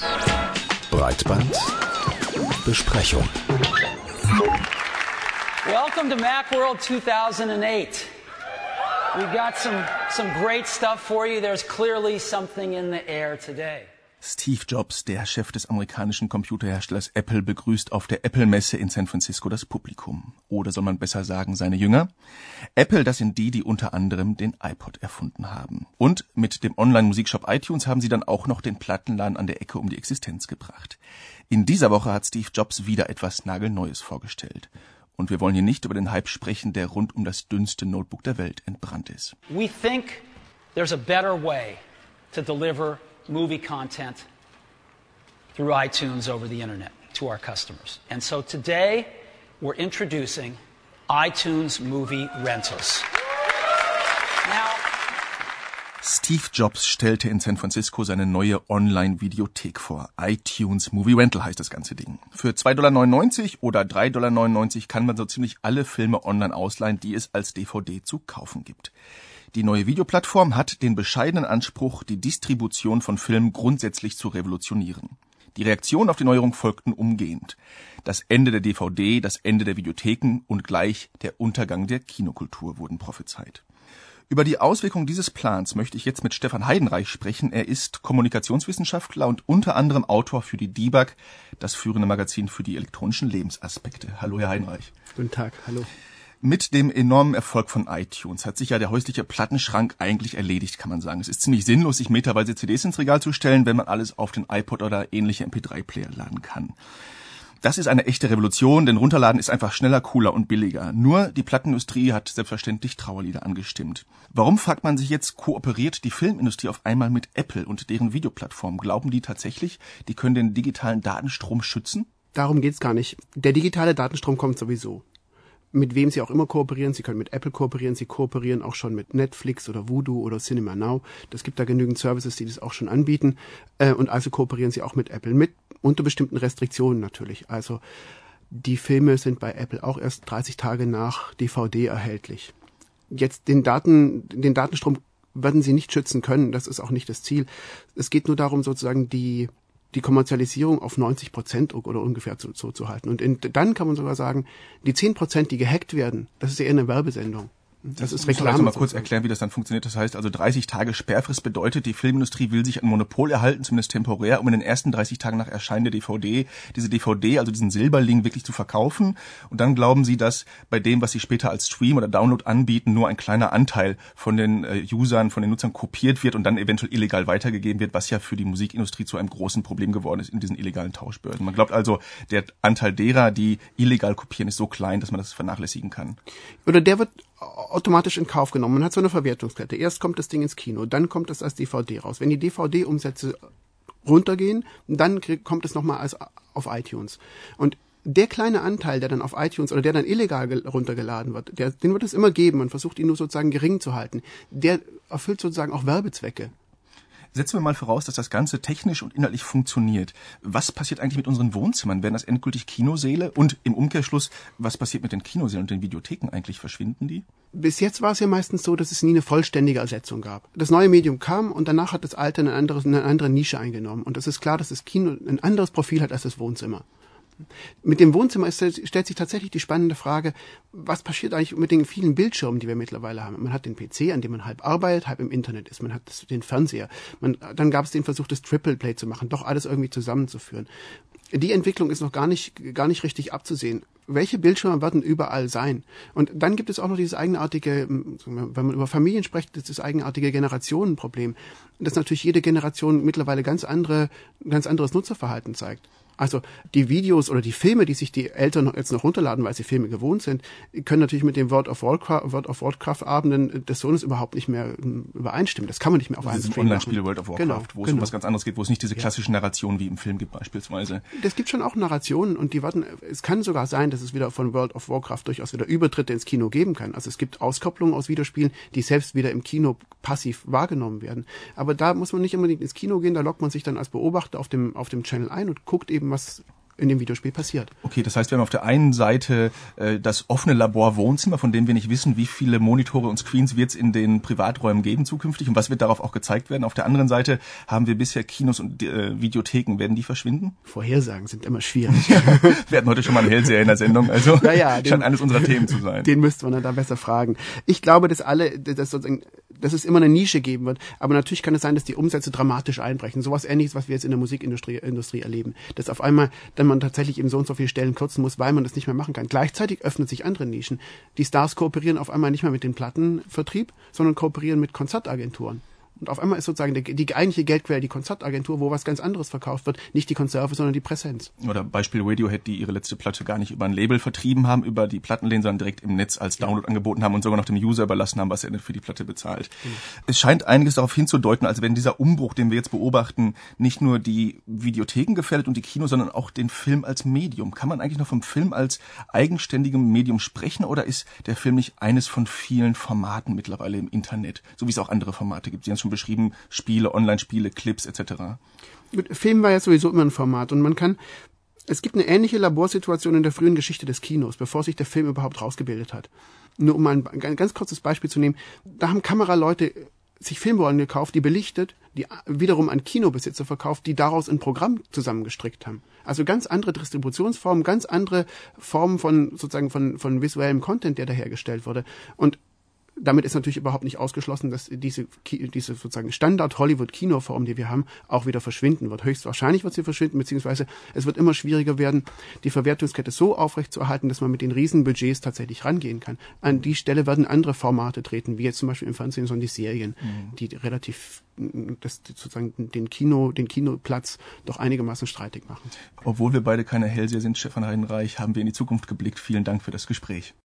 Breitbandbesprechung. Welcome to Macworld 2008. We got some great stuff for you. There's clearly something in the air today. Steve Jobs, der Chef des amerikanischen Computerherstellers Apple, begrüßt auf der Apple-Messe in San Francisco das Publikum. Oder soll man besser sagen, seine Jünger? Apple, das sind die unter anderem den iPod erfunden haben. Und mit dem Online-Musikshop iTunes haben sie dann auch noch den Plattenladen an der Ecke um die Existenz gebracht. In dieser Woche hat Steve Jobs wieder etwas Nagelneues vorgestellt. Und wir wollen hier nicht über den Hype sprechen, der rund um das dünnste Notebook der Welt entbrannt ist. We think there's a better way to deliver movie content through iTunes over the internet to our customers. And so today we're introducing iTunes Movie Rentals. Now, Steve Jobs stellte in San Francisco seine neue Online-Videothek vor. iTunes Movie Rental heißt das ganze Ding. Für $2,99 oder $3,99 kann man so ziemlich alle Filme online ausleihen, die es als DVD zu kaufen gibt. Die neue Videoplattform hat den bescheidenen Anspruch, die Distribution von Filmen grundsätzlich zu revolutionieren. Die Reaktionen auf die Neuerung folgten umgehend. Das Ende der DVD, das Ende der Videotheken und gleich der Untergang der Kinokultur wurden prophezeit. Über die Auswirkungen dieses Plans möchte ich jetzt mit Stefan Heidenreich sprechen. Er ist Kommunikationswissenschaftler und unter anderem Autor für die Debug, das führende Magazin für die elektronischen Lebensaspekte. Hallo, Herr Heidenreich. Guten Tag, hallo. Mit dem enormen Erfolg von iTunes hat sich ja der häusliche Plattenschrank eigentlich erledigt, kann man sagen. Es ist ziemlich sinnlos, sich meterweise CDs ins Regal zu stellen, wenn man alles auf den iPod oder ähnliche MP3-Player laden kann. Das ist eine echte Revolution, denn Runterladen ist einfach schneller, cooler und billiger. Nur die Plattenindustrie hat selbstverständlich Trauerlieder angestimmt. Warum, fragt man sich jetzt, kooperiert die Filmindustrie auf einmal mit Apple und deren Videoplattform? Glauben die tatsächlich, die können den digitalen Datenstrom schützen? Darum geht's gar nicht. Der digitale Datenstrom kommt sowieso. Mit wem Sie auch immer kooperieren. Sie können mit Apple kooperieren. Sie kooperieren auch schon mit Netflix oder Vudu oder Cinema Now. Es gibt da genügend Services, die das auch schon anbieten. Und also kooperieren Sie auch mit Apple. Unter bestimmten Restriktionen natürlich. Also die Filme sind bei Apple auch erst 30 Tage nach DVD erhältlich. Jetzt den Datenstrom werden Sie nicht schützen können. Das ist auch nicht das Ziel. Es geht nur darum, sozusagen die Kommerzialisierung auf 90% oder ungefähr zu halten. Und dann kann man sogar sagen, die 10%, die gehackt werden, das ist eher eine Werbesendung. Das ist Reklame. Also mal kurz erklären, wie das dann funktioniert. Das heißt also 30 Tage Sperrfrist bedeutet, die Filmindustrie will sich ein Monopol erhalten, zumindest temporär, um in den ersten 30 Tagen nach Erscheinen der DVD, diese DVD, also diesen Silberling, wirklich zu verkaufen. Und dann glauben sie, dass bei dem, was sie später als Stream oder Download anbieten, nur ein kleiner Anteil von den Usern, von den Nutzern kopiert wird und dann eventuell illegal weitergegeben wird, was ja für die Musikindustrie zu einem großen Problem geworden ist in diesen illegalen Tauschbörsen. Man glaubt also, der Anteil derer, die illegal kopieren, ist so klein, dass man das vernachlässigen kann. Oder der wird automatisch in Kauf genommen. Man hat so eine Verwertungskette. Erst kommt das Ding ins Kino, dann kommt es als DVD raus. Wenn die DVD-Umsätze runtergehen, dann kommt es nochmal auf iTunes. Und der kleine Anteil, der dann auf iTunes oder der dann illegal runtergeladen wird, den wird es immer geben. Man versucht ihn nur sozusagen gering zu halten. Der erfüllt sozusagen auch Werbezwecke. Setzen wir mal voraus, dass das Ganze technisch und inhaltlich funktioniert. Was passiert eigentlich mit unseren Wohnzimmern? Werden das endgültig Kinosäle? Und im Umkehrschluss, was passiert mit den Kinosälen und den Videotheken eigentlich? Verschwinden die? Bis jetzt war es ja meistens so, dass es nie eine vollständige Ersetzung gab. Das neue Medium kam und danach hat das alte eine andere Nische eingenommen. Und es ist klar, dass das Kino ein anderes Profil hat als das Wohnzimmer. Mit dem Wohnzimmer stellt sich tatsächlich die spannende Frage, was passiert eigentlich mit den vielen Bildschirmen, die wir mittlerweile haben. Man hat den PC, an dem man halb arbeitet, halb im Internet ist. Man hat den Fernseher. Dann gab es den Versuch, das Triple Play zu machen, doch alles irgendwie zusammenzuführen. Die Entwicklung ist noch gar nicht richtig abzusehen. Welche Bildschirme werden überall sein? Und dann gibt es auch noch dieses eigenartige, wenn man über Familien spricht, das eigenartige Generationenproblem, dass natürlich jede Generation mittlerweile ganz anderes Nutzerverhalten zeigt. Also die Videos oder die Filme, die sich die Eltern jetzt noch runterladen, weil sie Filme gewohnt sind, können natürlich mit den World of Warcraft-Abenden des Sohnes überhaupt nicht mehr übereinstimmen. Das kann man nicht mehr auf einem Stream machen. Online-Spiel World of Warcraft, wo es um was ganz anderes geht, wo es nicht diese klassischen Narrationen wie im Film gibt beispielsweise. Das gibt schon auch Narrationen und es kann sogar sein, dass es wieder von World of Warcraft durchaus wieder Übertritte ins Kino geben kann. Also es gibt Auskopplungen aus Videospielen, die selbst wieder im Kino passiv wahrgenommen werden. Aber da muss man nicht unbedingt ins Kino gehen, da loggt man sich dann als Beobachter auf dem Channel ein und guckt eben, was in dem Videospiel passiert. Okay, das heißt, wir haben auf der einen Seite das offene Labor-Wohnzimmer, von dem wir nicht wissen, wie viele Monitore und Screens wird es in den Privaträumen geben zukünftig und was wird darauf auch gezeigt werden. Auf der anderen Seite haben wir bisher Kinos und Videotheken. Werden die verschwinden? Vorhersagen sind immer schwierig. Wir hatten heute schon mal einen Hellseher in der Sendung, also ja, scheint eines unserer Themen zu sein. Den müsste man dann da besser fragen. Ich glaube, dass es immer eine Nische geben wird, aber natürlich kann es sein, dass die Umsätze dramatisch einbrechen. Sowas Ähnliches, was wir jetzt in der Musikindustrie erleben. Dass auf einmal dann man tatsächlich eben so und so viele Stellen kürzen muss, weil man das nicht mehr machen kann. Gleichzeitig öffnen sich andere Nischen. Die Stars kooperieren auf einmal nicht mehr mit dem Plattenvertrieb, sondern kooperieren mit Konzertagenturen. Und auf einmal ist sozusagen die eigentliche Geldquelle die Konzertagentur, wo was ganz anderes verkauft wird. Nicht die Konserve, sondern die Präsenz. Oder Beispiel Radiohead, die ihre letzte Platte gar nicht über ein Label vertrieben haben, über die Plattenläden, sondern direkt im Netz als Download angeboten haben und sogar noch dem User überlassen haben, was er denn für die Platte bezahlt. Es scheint einiges darauf hinzudeuten, als wenn dieser Umbruch, den wir jetzt beobachten, nicht nur die Videotheken gefährdet und die Kinos, sondern auch den Film als Medium. Kann man eigentlich noch vom Film als eigenständigem Medium sprechen oder ist der Film nicht eines von vielen Formaten mittlerweile im Internet, so wie es auch andere Formate gibt? Sie haben es schon beschrieben, Spiele, Online-Spiele, Clips etc. Film war ja sowieso immer ein Format und es gibt eine ähnliche Laborsituation in der frühen Geschichte des Kinos, bevor sich der Film überhaupt rausgebildet hat. Nur um mal ein ganz kurzes Beispiel zu nehmen, da haben Kameraleute sich Filmrollen gekauft, die belichtet, die wiederum an Kinobesitzer verkauft, die daraus ein Programm zusammengestrickt haben. Also ganz andere Distributionsformen, ganz andere Formen von visuellem Content, der da hergestellt wurde. Und damit ist natürlich überhaupt nicht ausgeschlossen, dass diese sozusagen Standard-Hollywood-Kinoform, die wir haben, auch wieder verschwinden wird. Höchstwahrscheinlich wird sie verschwinden, beziehungsweise es wird immer schwieriger werden, die Verwertungskette so aufrechtzuerhalten, dass man mit den Riesen-Budgets tatsächlich rangehen kann. An die Stelle werden andere Formate treten, wie jetzt zum Beispiel im Fernsehen, sondern die Serien, die relativ den Kinoplatz doch einigermaßen streitig machen. Obwohl wir beide keine Hellseher sind, Stefan Heidenreich, haben wir in die Zukunft geblickt. Vielen Dank für das Gespräch.